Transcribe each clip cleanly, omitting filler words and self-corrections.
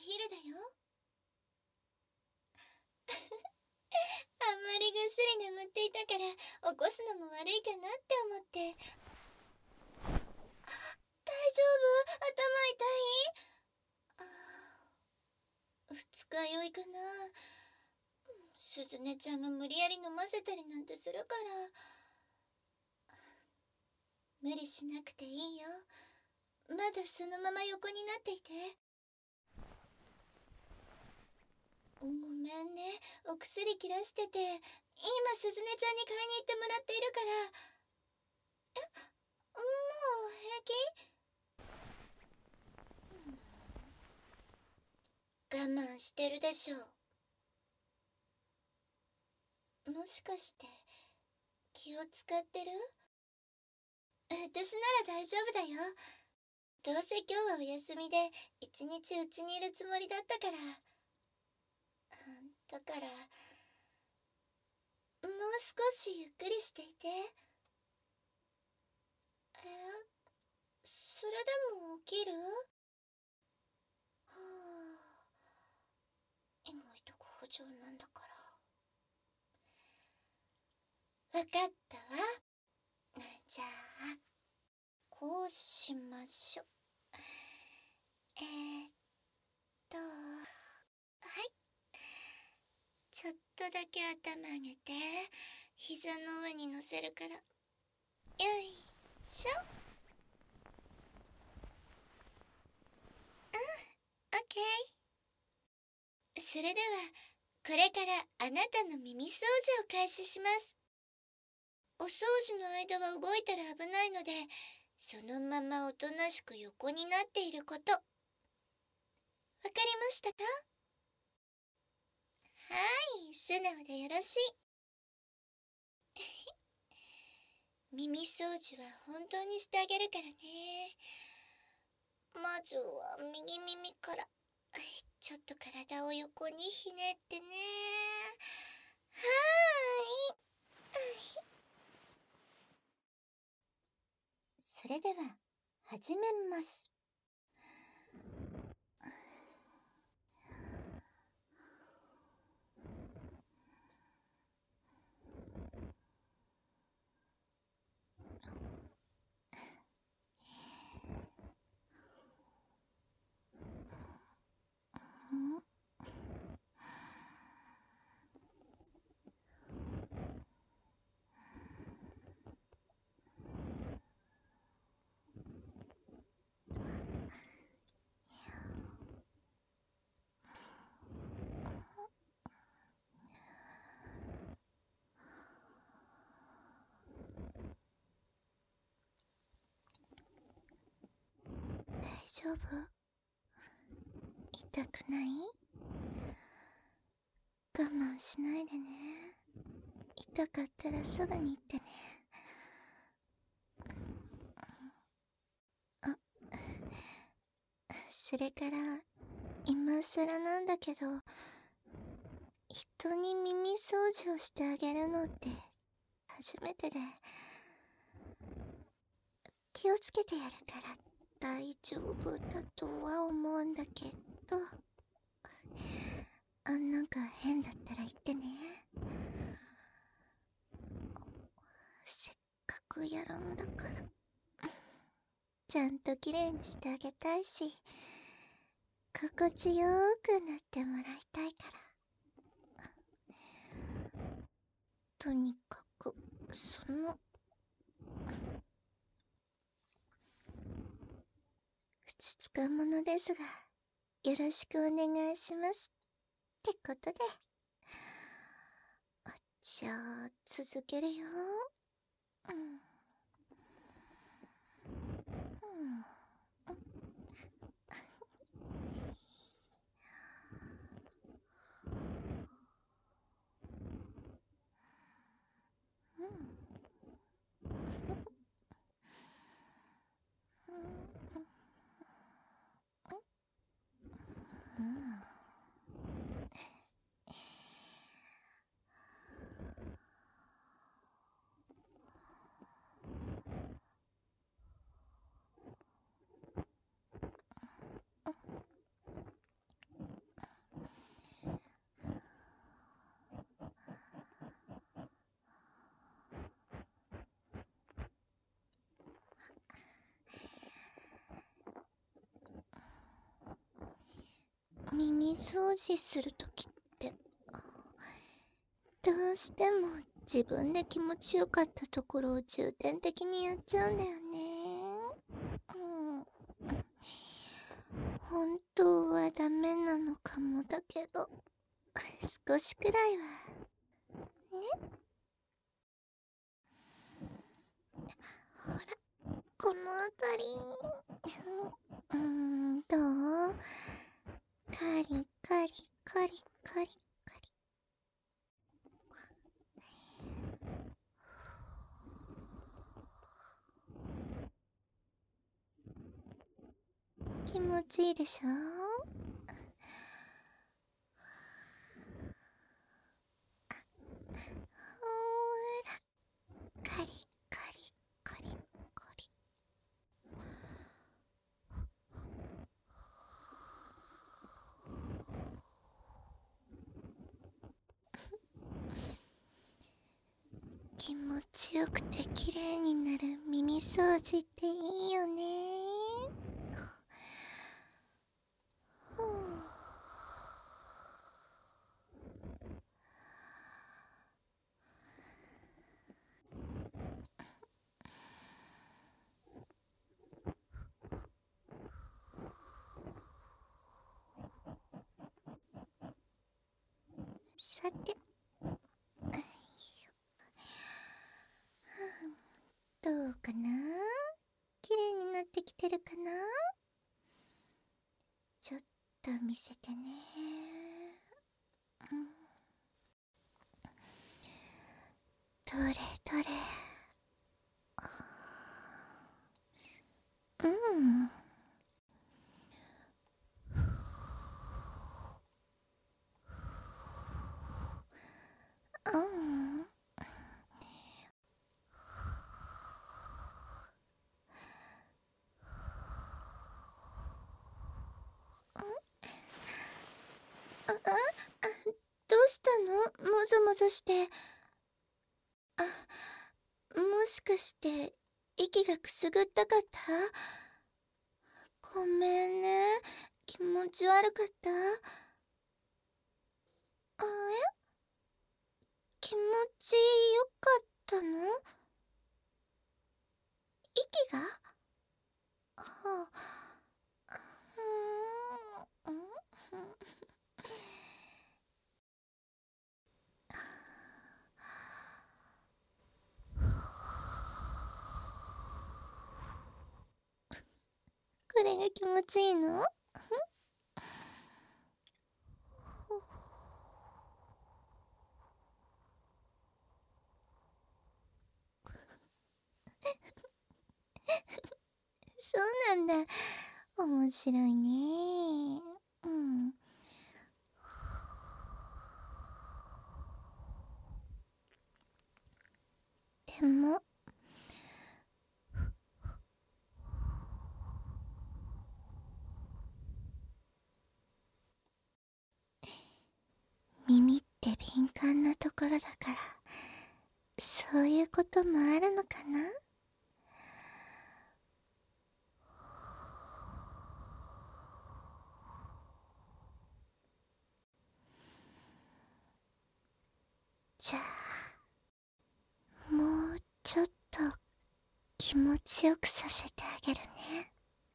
昼だよ。あんまりぐっすり眠っていたから起こすのも悪いかなって思って。大丈夫？頭痛い？二日酔いかな。すずねちゃんが無理やり飲ませたりなんてするから。無理しなくていいよ。まだそのまま横になっていて。ごめんね、お薬切らしてて、今すずねちゃんに買いに行ってもらっているから。もう平気？我慢してるでしょう。もしかして気を使ってる？私なら大丈夫だよ。どうせ今日はお休みで一日うちにいるつもりだったから。だからもう少しゆっくりしていて。それでも起きる？はあ、意外と強情なんだから。わかったわ。じゃあこうしましょ。はい、ちょっとだけ頭上げて、膝の上に乗せるから。よいしょ。オッケー。それではこれからあなたの耳掃除を開始します。お掃除の間は動いたら危ないので、そのままおとなしく横になっていること。わかりましたか？はい、素直でよろしい。耳掃除は本当にしてあげるからね。まずは右耳から。ちょっと体を横にひねってね。はーい。それでは始めます。大丈夫？痛くない？我慢しないでね。痛かったらすぐに行ってね。それから今更なんだけど、人に耳掃除をしてあげるのって初めてで、気をつけてやるから大丈夫だとは思うんだけど、なんか変だったら言ってね。せっかくやるんだから、ちゃんときれいにしてあげたいし、心地よくなってもらいたいから。とにかくふつつかものですが、よろしくお願いしますってことで。じゃあ続けるよ。 掃除するときって、どうしても自分で気持ちよかったところを重点的にやっちゃうんだよね。本当はダメなのかもだけど、少しくらいはね。ほら、この辺りどう？カリカリカリカリカリ。気持ちいいでしょ？ほーら、カリカリカリカリ。気持ちよくて綺麗になる耳掃除っていいよね。さて、どうかな？綺麗になってきてるかな？ちょっと見せてね。どれどれ。どうしたの？もぞもぞして。もしかして息がくすぐったかった？ごめんね。気持ち悪かった？気持ちよかったの？息が？はあ、うーん、これが気持ちいいの？そうなんだ。面白いね。でも、耳って敏感なところだから、そういうこともあるのかな？じゃあ、もうちょっと気持ちよくさせてあげるね。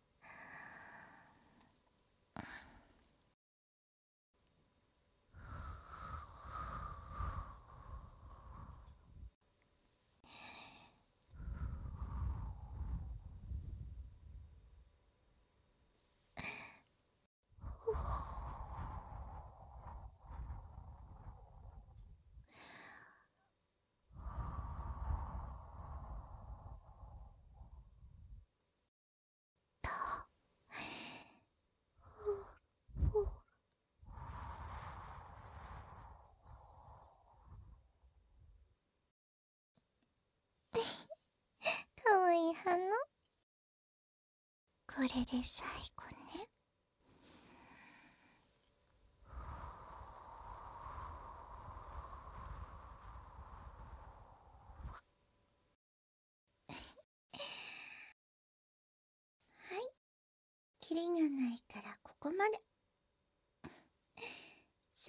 かわいい花。これで最後ね。はい、キリがないからここまで。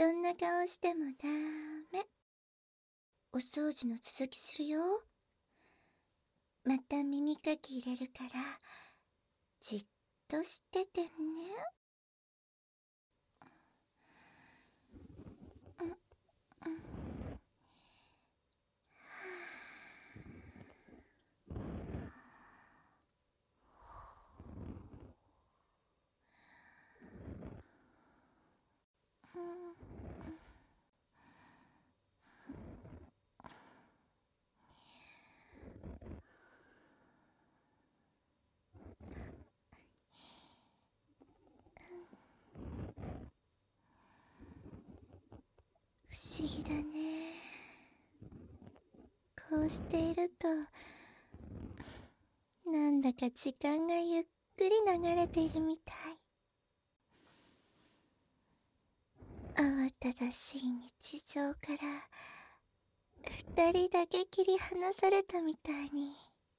そんな顔してもダメ。お掃除の続きするよ。また耳かき入れるから、じっとしててね。不思議だね。こうしていると、なんだか時間がゆっくり流れているみたい。慌ただしい日常から二人だけ切り離されたみたいに、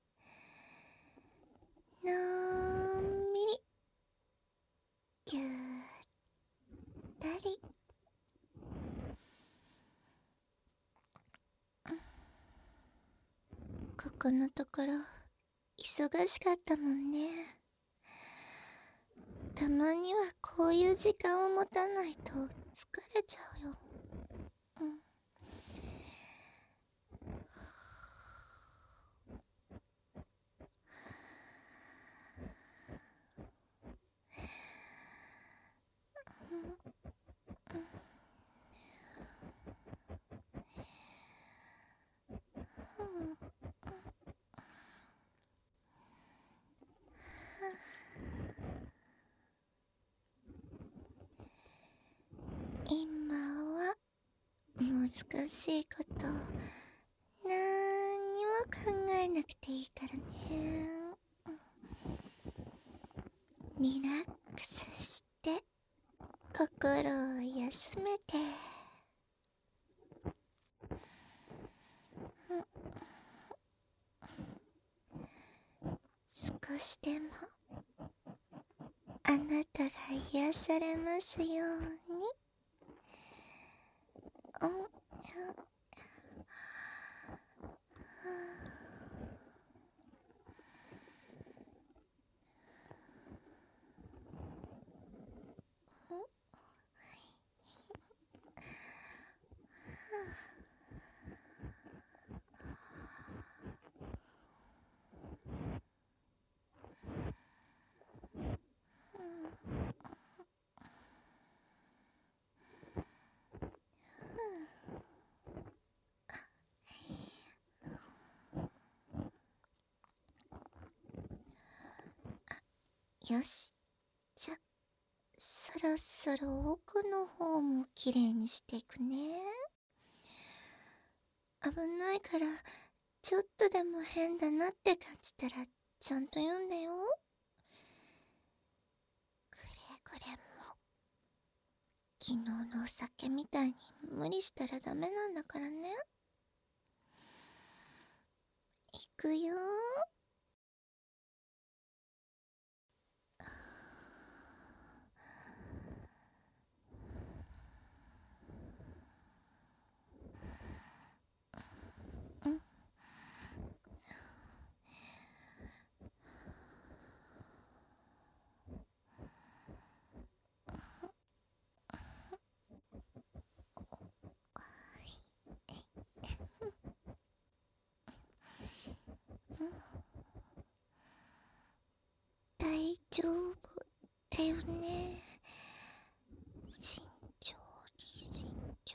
のんびりゆったり。ここのところ忙しかったもんね。たまにはこういう時間を持たないと疲れちゃうよ。今は難しいことなんにも考えなくていいからね。リラックスして心を休めて。少しでもあなたが癒されますように。よし、じゃそろそろ奥の方もきれいにしていくね。危ないから、ちょっとでも変だなって感じたらちゃんと言うんだよ。くれぐれも昨日のお酒みたいに無理したらダメなんだからね。いくよ。大丈夫だよね。慎重に慎重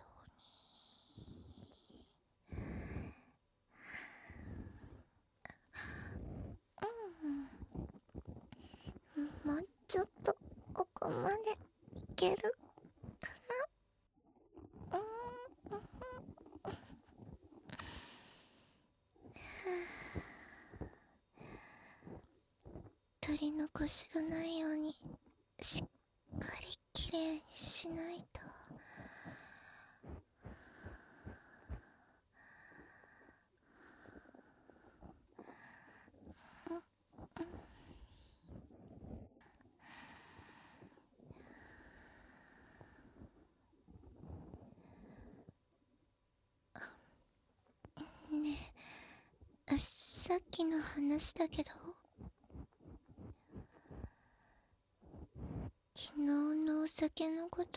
に。もうちょっと奥までいけるかな。取り残しがないようにしっかりきれいにしないと。 さっきの話だけど、昨日のお酒のこと、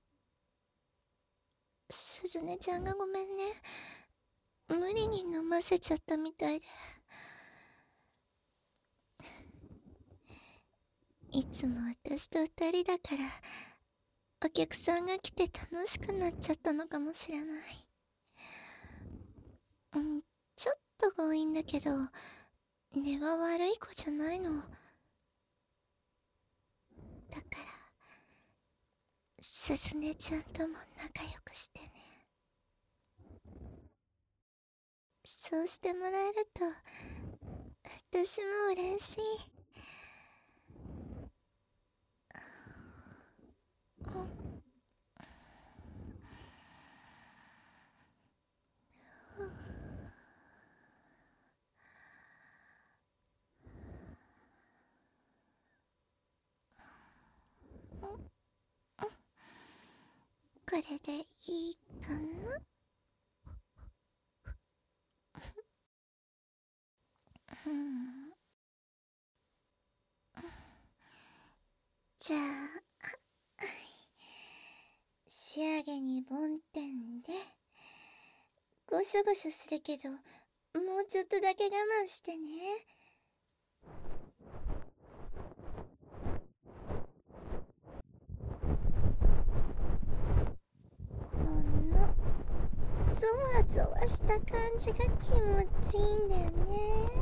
すずねちゃんがごめんね。無理に飲ませちゃったみたいで。いつも私と二人だから、お客さんが来て楽しくなっちゃったのかもしれない。ちょっと強引だけど、根は悪い子じゃないの。だから、すずねちゃんとも仲良くしてね。そうしてもらえると、私も嬉しい。これでいいかな。じゃあ、仕上げに梵天で、ゴショゴショするけど、もうちょっとだけ我慢してね。このゾワゾワした感じが気持ちいいんだよね。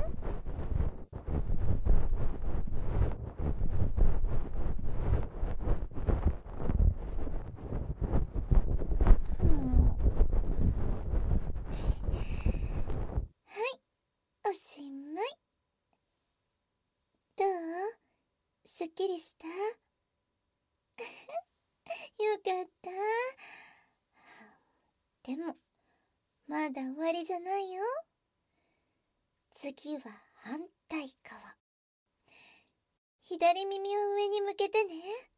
はい、おしまい。どう？すっきりした？よかった。でも、まだ終わりじゃないよ。次は反対側。左耳を上に向けてね。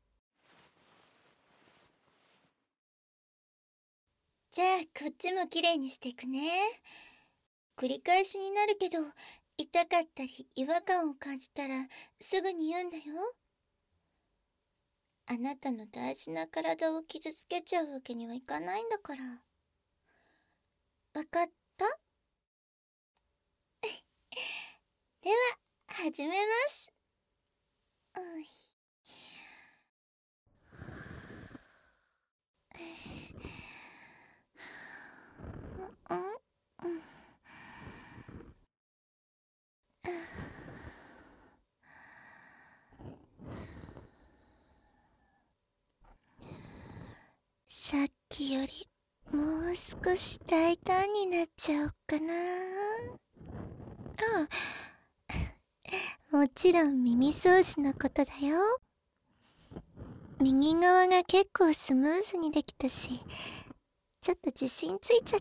じゃあ、こっちもきれいにしていくね。繰り返しになるけど、痛かったり違和感を感じたらすぐに言うんだよ。あなたの大事な体を傷つけちゃうわけにはいかないんだから。わかった？では、始めます。さっきよりもう少し大胆になっちゃおっかな。もちろん耳掃除のことだよ。右側が結構スムーズにできたし、ちょっと自信ついちゃった。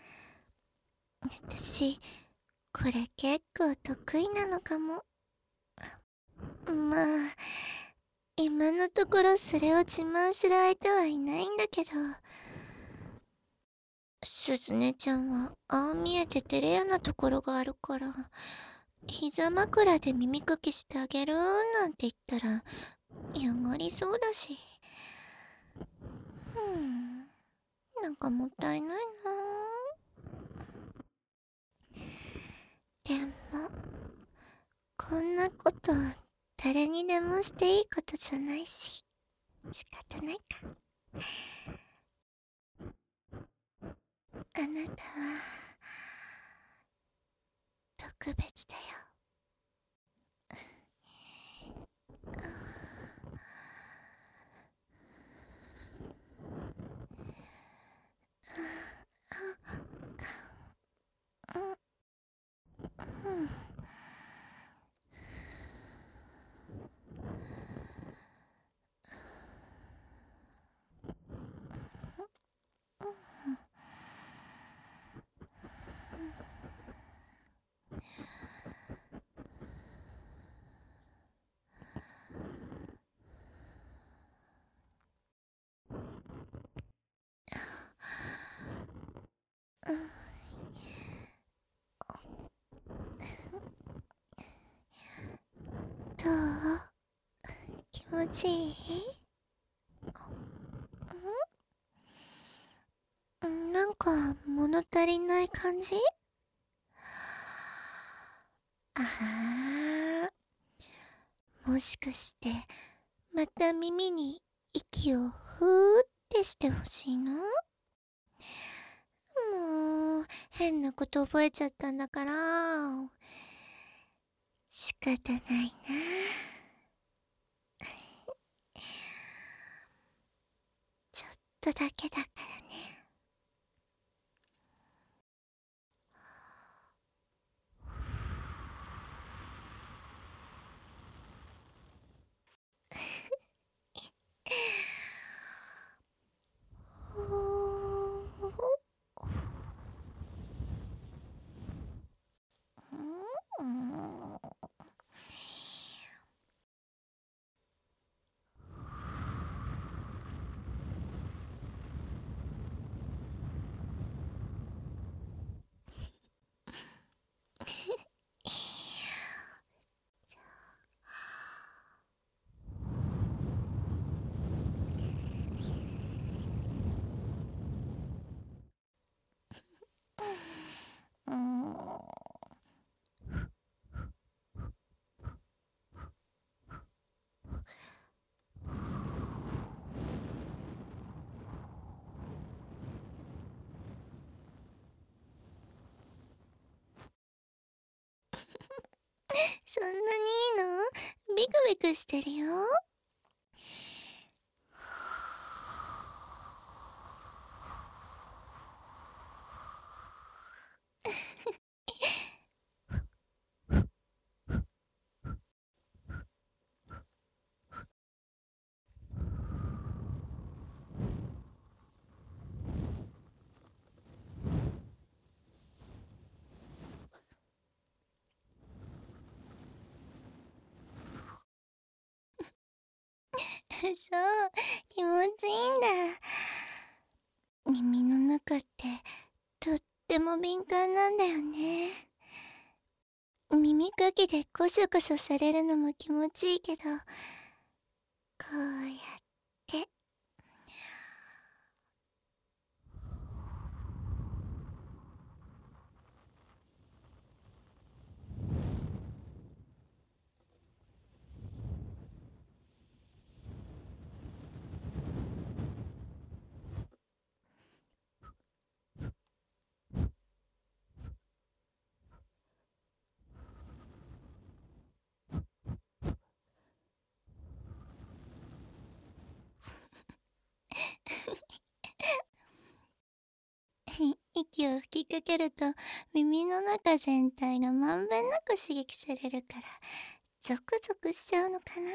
私、これ結構得意なのかも。まあ、今のところそれを自慢する相手はいないんだけど、すずねちゃんはああ見えて照れ屋なところがあるから、膝枕で耳かきしてあげるなんて言ったら嫌がりそうだし、なんかもったいないな。でもこんなこと誰にでもしていいことじゃないし、仕方ないか。あなたは特別だよ。 持ちいい？なんか物足りない感じ？ああ、もしかしてまた耳に息をふーってしてほしいの？もう変なこと覚えちゃったんだから仕方ないな。ちょっとだけだからね。うん。そんなにいいの？ビクビクしてるよ。そう、気持ちいいんだ。耳の中ってとっても敏感なんだよね。耳かきでコショコショされるのも気持ちいいけど、こうやって。息を吹きかけると耳の中全体がまんべんなく刺激されるからゾクゾクしちゃうのかな。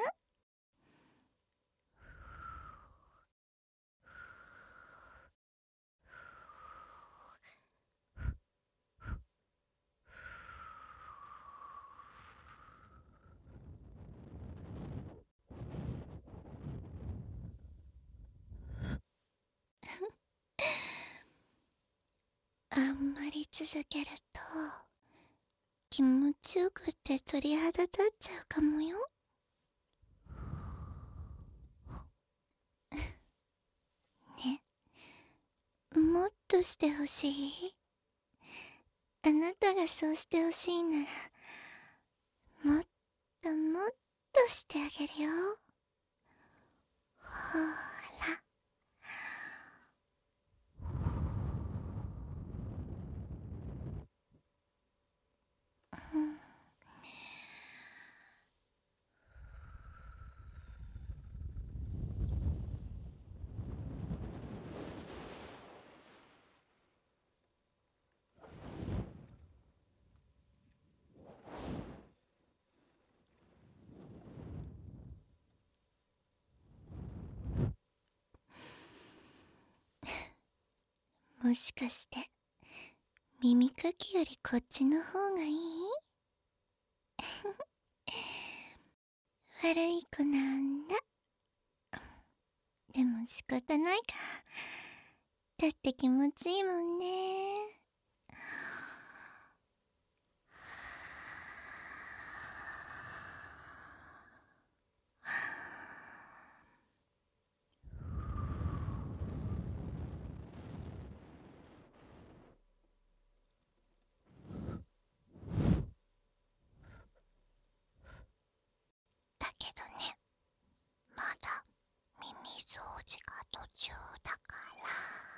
あんまり続けると気持ちよくって鳥肌立っちゃうかもよ。ね、もっとしてほしい？あなたがそうしてほしいならもっともっとしてあげるよ。ほーら。うん。もしかして耳かきよりこっちの方がいい？悪い子なんだ。でも仕方ないか。だって気持ちいいもんね。 どね、まだ耳掃除が途中だから。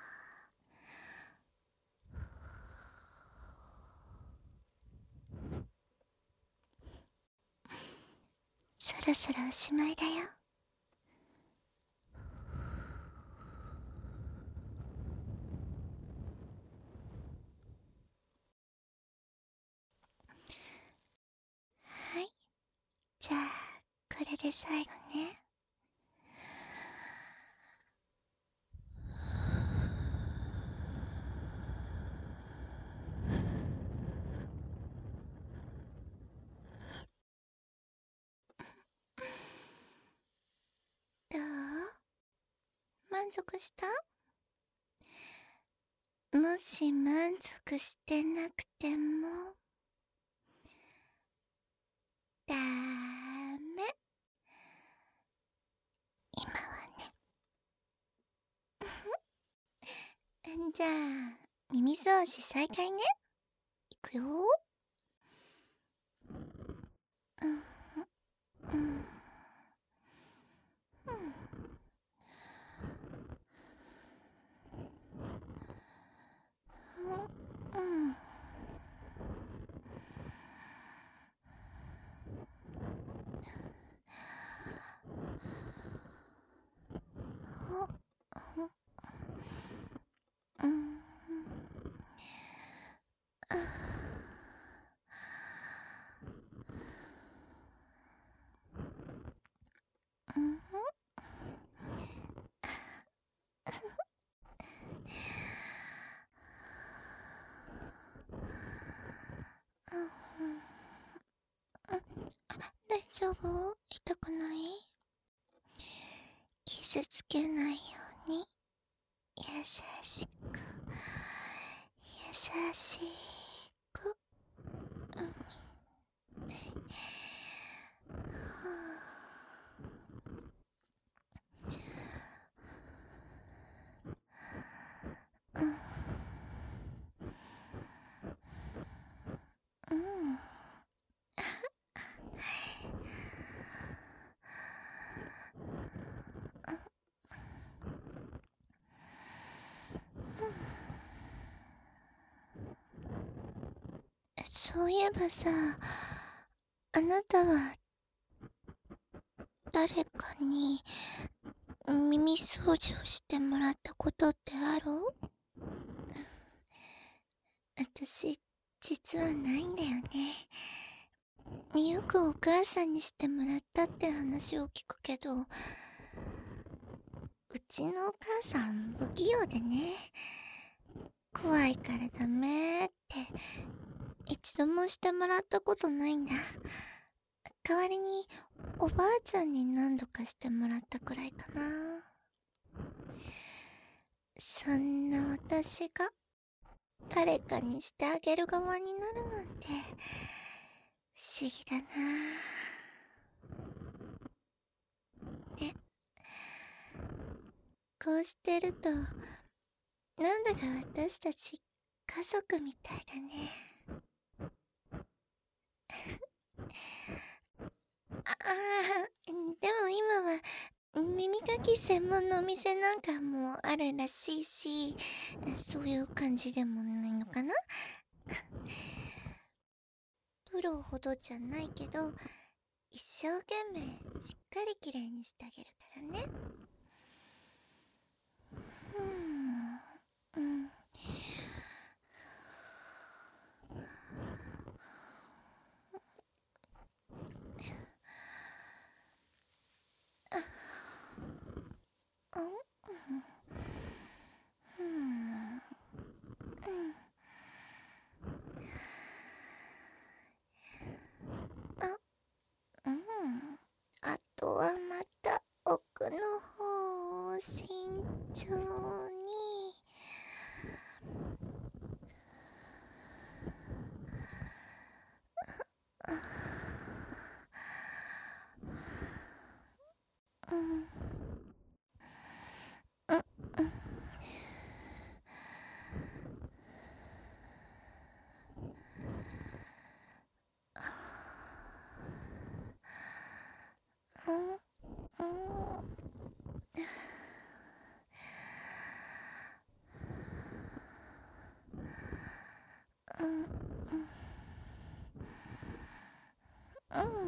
そろそろおしまいだよ。はい、じゃあこれで最後ね。どう？満足した？もし満足してなくてもダメ。今はね。じゃあ耳掃除再開ね。いくよ。うん、うん、うん。うん。大丈夫？痛くない？傷つけないように優しく優しく。うん。そういえばさ、あなたは誰かに耳掃除をしてもらったことってある？私、実はないんだよね。よくお母さんにしてもらったって話を聞くけど、うちのお母さん不器用でね、怖いからダメって一度もしてもらったことないんだ。代わりにおばあちゃんに何度かしてもらったくらいかな。そんな私が誰かにしてあげる側になるなんて不思議だな。ね、こうしてるとなんだか私たち家族みたいだね。でも今は耳かき専門のお店なんかもあるらしいし、そういう感じでもないのかな。プロほどじゃないけど、一生懸命しっかりきれいにしてあげるからね。うん。あとはまた奥の方を慎重に。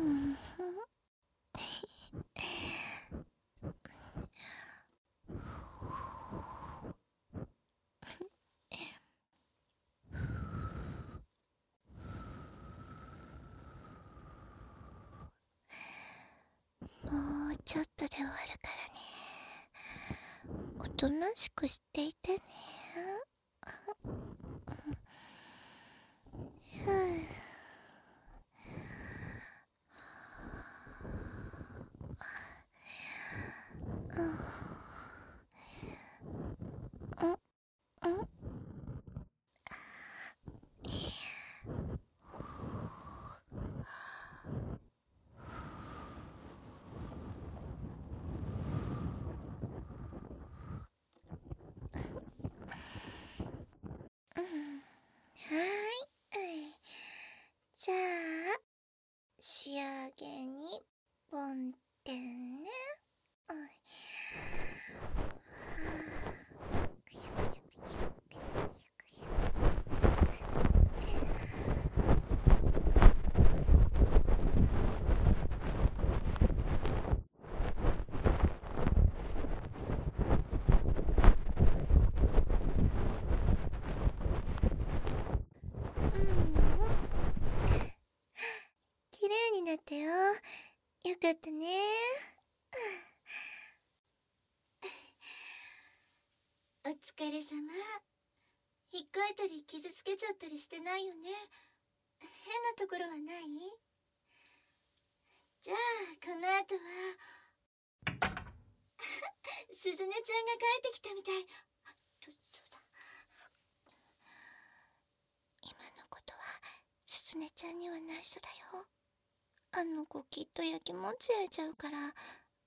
もうちょっとで終わるからね。おとなしくしていてね。はい。じゃあ、仕上げにポンテンね。綺麗になったよ。よかったね。お疲れ様。引っかいたり傷つけちゃったりしてないよね。変なところはない？じゃあこの後はすずねちゃんが帰ってきたみたい。そうだ。今のことはすずねちゃんには内緒だよ。あの子きっとやきもち焼いちゃうからね。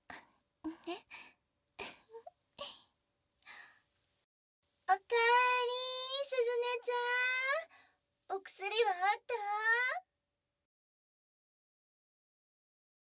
おかえり、すずねちゃん。お薬はあった？